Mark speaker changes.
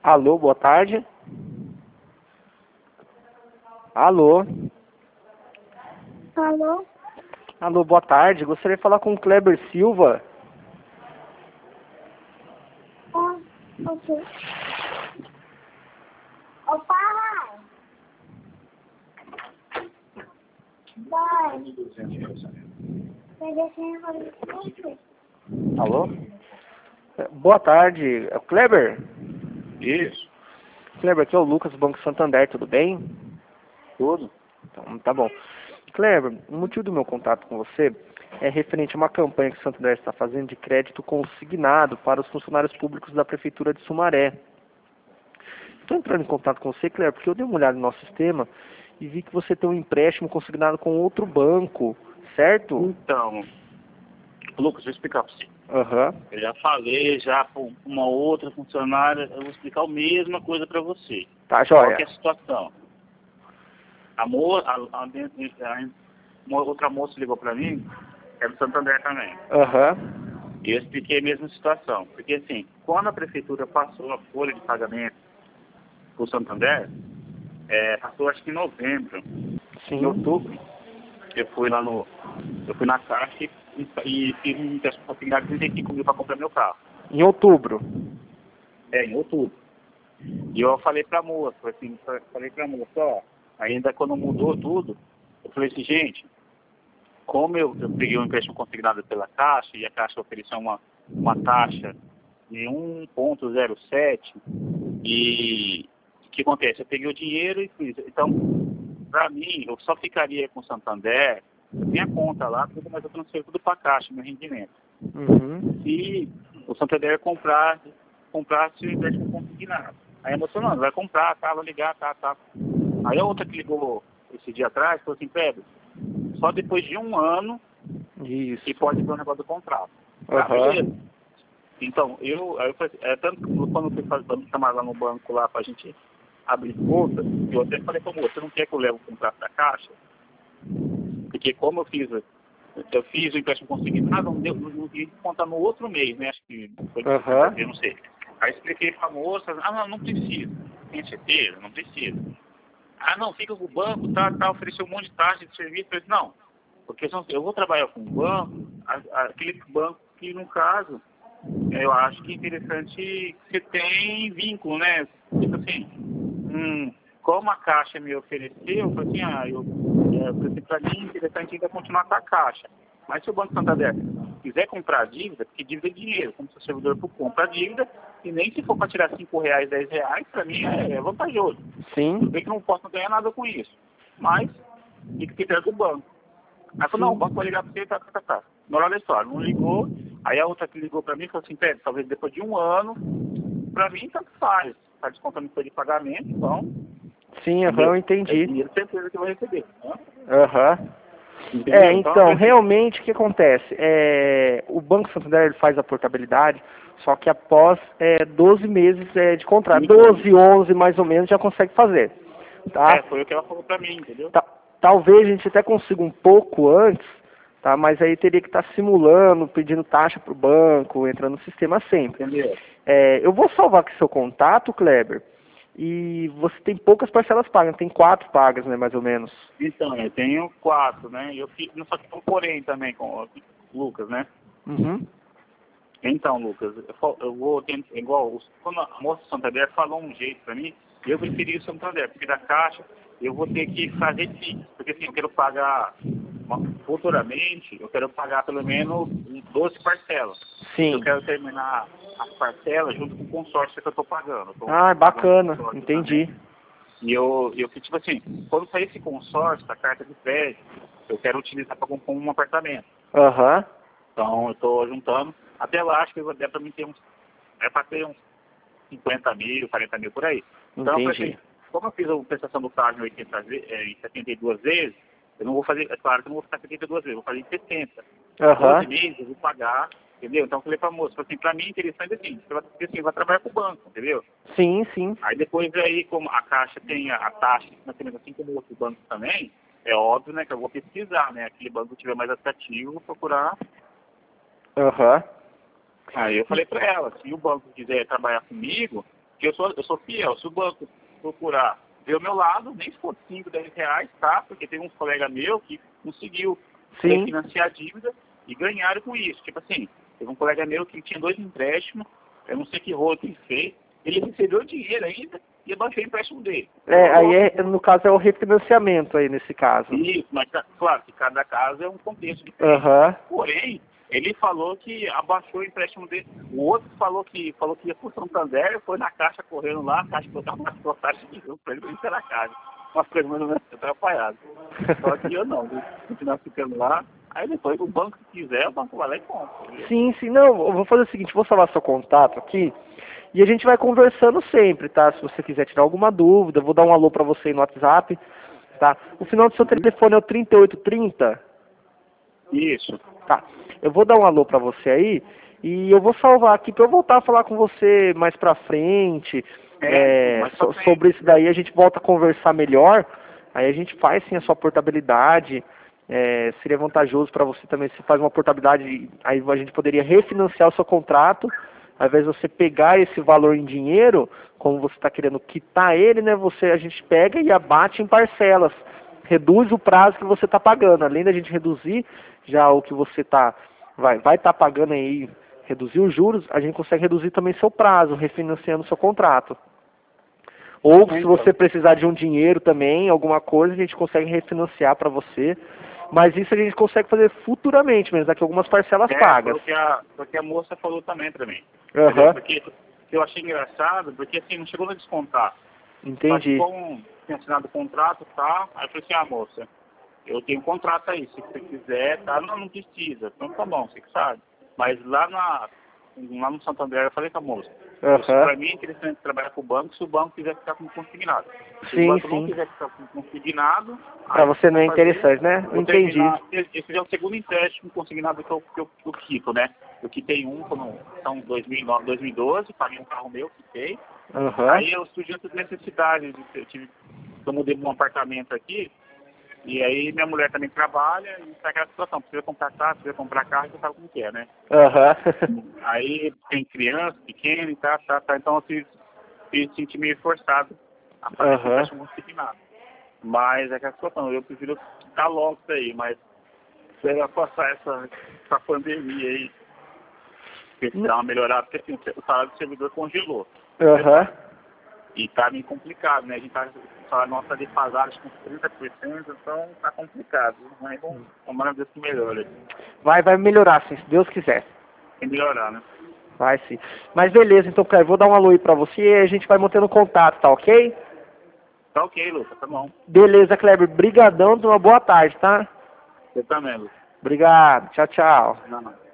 Speaker 1: Alô, boa tarde. Alô.
Speaker 2: Alô?
Speaker 1: Alô, boa tarde. Gostaria de falar com o Kleber Silva.
Speaker 2: Ok. Ô, pai! Vai! Peguei sem valor.
Speaker 1: Alô? Boa tarde. É o Kleber?
Speaker 3: Isso,
Speaker 1: Kleber, aqui é o Lucas do Banco Santander, tudo bem?
Speaker 3: tudo.
Speaker 1: Então, tá bom. Kleber, o motivo do meu contato com você é referente a uma campanha que o Santander está fazendo de crédito consignado para os funcionários públicos da Prefeitura de Sumaré. Estou entrando em contato com você, Kleber, porque eu dei uma olhada no nosso sistema e vi que você tem um empréstimo consignado com outro banco, certo?
Speaker 3: Então, Lucas, vou explicar para você.
Speaker 1: Aham.
Speaker 3: Eu já falei já com uma outra funcionária, eu vou explicar a mesma coisa para você.
Speaker 1: Tá,
Speaker 3: Qual
Speaker 1: joia.
Speaker 3: que é a situação? Uma outra moça ligou para mim, que é do Santander também.
Speaker 1: Aham.
Speaker 3: E eu expliquei a mesma situação. Porque assim, quando a prefeitura passou a folha de pagamento para o Santander, passou acho que em novembro.
Speaker 1: Sim.
Speaker 3: Em outubro, eu fui na Caixa e fiz um empréstimo consignado de 35 mil para comprar meu carro.
Speaker 1: Em outubro.
Speaker 3: Em outubro. E eu falei pra moça, ó, ainda quando mudou tudo, eu falei assim, gente, como eu peguei um empréstimo consignado pela Caixa e a Caixa ofereceu uma taxa de 1,07 e o que acontece? Eu peguei o dinheiro e fiz. Então, pra mim, eu só ficaria com o Santander, eu tenho a conta lá, tudo, mas eu transfiro tudo pra Caixa, meu rendimento.
Speaker 1: Uhum.
Speaker 3: Se o Santander comprasse o empréstimo consignado. Aí a moça, não, vai comprar, tá, vai ligar, tá. Aí a outra que ligou esse dia atrás, falou assim, Pedro, só depois de 1 ano
Speaker 1: Isso.
Speaker 3: que pode ver o negócio do contrato.
Speaker 1: Aham.
Speaker 3: Então, aí eu falei, tanto que quando eu fui chamar lá no banco lá pra gente abrir conta, eu até falei pra moça, você não quer que eu leve o contrato da Caixa? Porque como eu fiz o empréstimo consignado, não deu conta no outro mês, né? Acho que foi de
Speaker 1: Aham.
Speaker 3: eu não sei. Aí expliquei pra moça, não precisa. Tem certeza? Não precisa. Não, fica com o banco, tá, ofereceu um monte de taxa de serviço. Eu falei, não, porque eu vou trabalhar com o banco, aquele banco que, no caso, eu acho que é interessante que você tem vínculo, né? Tipo assim, como a Caixa me ofereceu, eu falei assim, pra mim é interessante ainda continuar com a Caixa. Mas se o Banco Santander quiser comprar dívida, porque dívida é dinheiro, como se o servidor compra a dívida, e nem se for para tirar R$5, R$10, para mim é vantajoso.
Speaker 1: Sim.
Speaker 3: Eu sei que não posso ganhar nada com isso. Mas fica critério do banco. Aí falou, não, o banco vai ligar para você, tá. Na hora da história, não ligou. Aí a outra que ligou para mim falou assim, Pedro, talvez depois de 1 ano, para mim tanto faz. Tá descontando folha de pagamento, então.
Speaker 1: Sim, aham, eu
Speaker 3: É
Speaker 1: entendi.
Speaker 3: dinheiro certeza que eu vou receber. Né?
Speaker 1: Aham.
Speaker 3: Entendeu?
Speaker 1: Então, realmente, o que acontece? O Banco Santander ele faz a portabilidade, só que após 12 meses de contrato. 12, 11 mais ou menos já consegue fazer. Tá?
Speaker 3: Foi o que ela falou pra mim, entendeu?
Speaker 1: Talvez a gente até consiga um pouco antes, tá? Mas aí teria que estar simulando, pedindo taxa para o banco, entrando no sistema sempre.
Speaker 3: Entendeu?
Speaker 1: Eu vou salvar aqui seu contato, Kleber, e você tem poucas parcelas pagas, tem 4 pagas, né, mais ou menos.
Speaker 3: Então, eu tenho 4, né? Eu fiz, só que tem um porém também com o Lucas, né?
Speaker 1: Uhum.
Speaker 3: Então, Lucas, eu vou tentar, igual, quando a moça do Santander falou um jeito pra mim, eu preferi o Santander, porque da Caixa eu vou ter que fazer FII, porque assim, eu quero pagar, futuramente, eu quero pagar pelo menos 12 parcelas.
Speaker 1: Sim.
Speaker 3: Eu quero terminar as parcelas junto com o consórcio que eu tô pagando.
Speaker 1: Bacana, entendi.
Speaker 3: Também. E eu tipo assim, quando sair esse consórcio, da carta de crédito, eu quero utilizar para comprar um apartamento.
Speaker 1: Aham.
Speaker 3: Então, eu estou juntando. Até lá, acho que dá para mim ter para ter uns 50 mil, 40 mil por aí. Então,
Speaker 1: Entendi.
Speaker 3: como eu fiz a prestação do carro em 72 vezes, eu não vou fazer, é claro que eu não vou ficar 72 vezes, eu vou fazer em 60.
Speaker 1: Aham.
Speaker 3: 12 meses eu vou pagar, entendeu? Então, eu falei para a moça, assim, para mim é interessante assim, você vai trabalhar com o banco, entendeu?
Speaker 1: Sim, sim.
Speaker 3: Aí depois, aí, como a Caixa tem a taxa de financiamento, assim como outros bancos também, é óbvio, né, que eu vou pesquisar, né? Aquele banco que tiver mais atrativo, eu vou procurar.
Speaker 1: Aham.
Speaker 3: Aí eu falei pra ela, se o banco quiser trabalhar comigo, Porque eu sou fiel. Se o banco procurar ver o meu lado, nem se for 5, 10 reais, tá? Porque tem uns colegas meus que conseguiu refinanciar a dívida e ganharam com isso. Tipo assim, teve um colega meu que tinha 2 empréstimos, eu não sei que rolo que ele fez, ele recebeu dinheiro ainda e abaixou o empréstimo dele.
Speaker 1: Aí no caso é o refinanciamento aí nesse caso.
Speaker 3: Isso, mas claro que cada caso é um contexto diferente. Porém, ele falou que abaixou o empréstimo dele. O outro falou que ia pro Santander, foi na caixa correndo lá, a caixa botava uma taxa de juros pra ele entrar na caixa. Umas coisas mais ou menos atrapalhadas. Só que eu não, vou continuar ficando lá. Aí depois o banco, se quiser, o banco vai lá e compra.
Speaker 1: Sim, não, eu vou fazer o seguinte, vou salvar seu contato aqui e a gente vai conversando sempre, tá? Se você quiser tirar alguma dúvida, eu vou dar um alô pra você aí no WhatsApp, tá? O final do seu telefone é o 3830?
Speaker 3: Isso.
Speaker 1: Tá, eu vou dar um alô pra você aí e eu vou salvar aqui pra eu voltar a falar com você mais pra frente, sobre isso daí a gente volta a conversar melhor, aí a gente faz sim a sua portabilidade, seria vantajoso para você também se faz uma portabilidade, aí a gente poderia refinanciar o seu contrato, ao invés de você pegar esse valor em dinheiro, como você está querendo quitar ele, né, a gente pega e abate em parcelas, reduz o prazo que você está pagando, além da gente reduzir já o que você vai estar pagando aí, reduzir os juros, a gente consegue reduzir também seu prazo, refinanciando seu contrato. Ou se você precisar de um dinheiro também, alguma coisa, a gente consegue refinanciar para você. Mas isso a gente consegue fazer futuramente mesmo, daqui a algumas parcelas pagas.
Speaker 3: Porque a moça falou também para mim.
Speaker 1: Uhum.
Speaker 3: Porque eu achei engraçado, porque assim, não chegou a descontar.
Speaker 1: Entendi.
Speaker 3: Mas como tinha assinado o contrato, tá? Aí eu falei assim, moça, eu tenho um contrato aí, se você quiser, tá? Não precisa. Então tá bom, você que sabe. Mas lá no Santander eu falei com a moça, para mim é interessante trabalhar com o banco se o banco quiser ficar com consignado. Se o banco não quiser ficar com consignado...
Speaker 1: Para você não é interessante, né? Entendi.
Speaker 3: Esse é o segundo empréstimo consignado que eu quito, né? Eu quitei são 2009, 2012, paguei um carro meu, quitei. Aí eu surgiu essa necessidade, eu mudei para um apartamento aqui, e aí minha mulher também trabalha e está aquela situação, precisa comprar casa, precisa comprar carro, você sabe como que é, né? Aí tem criança pequena e tá, então eu fiz sentir meio forçado a fazer esse empréstimo consignado. Mas é aquela situação, eu prefiro quitar logo isso aí, mas se ela passar essa pandemia aí, dar uma melhorada, porque assim, o salário do servidor congelou. E tá meio complicado, né? A gente o salário nosso tá defasado com 30%, então tá complicado. Mas vamos tomar Deus que melhore.
Speaker 1: Vai melhorar, sim, se Deus quiser.
Speaker 3: Tem que melhorar, né?
Speaker 1: Vai sim. Mas beleza, então, Cleber, vou dar um alô aí pra você e a gente vai mantendo contato, tá ok?
Speaker 3: Tá ok, Lucas, tá bom.
Speaker 1: Beleza, Cleber, brigadão, uma boa tarde, tá?
Speaker 3: Você também, Lucas.
Speaker 1: Obrigado, tchau, tchau.
Speaker 3: Não.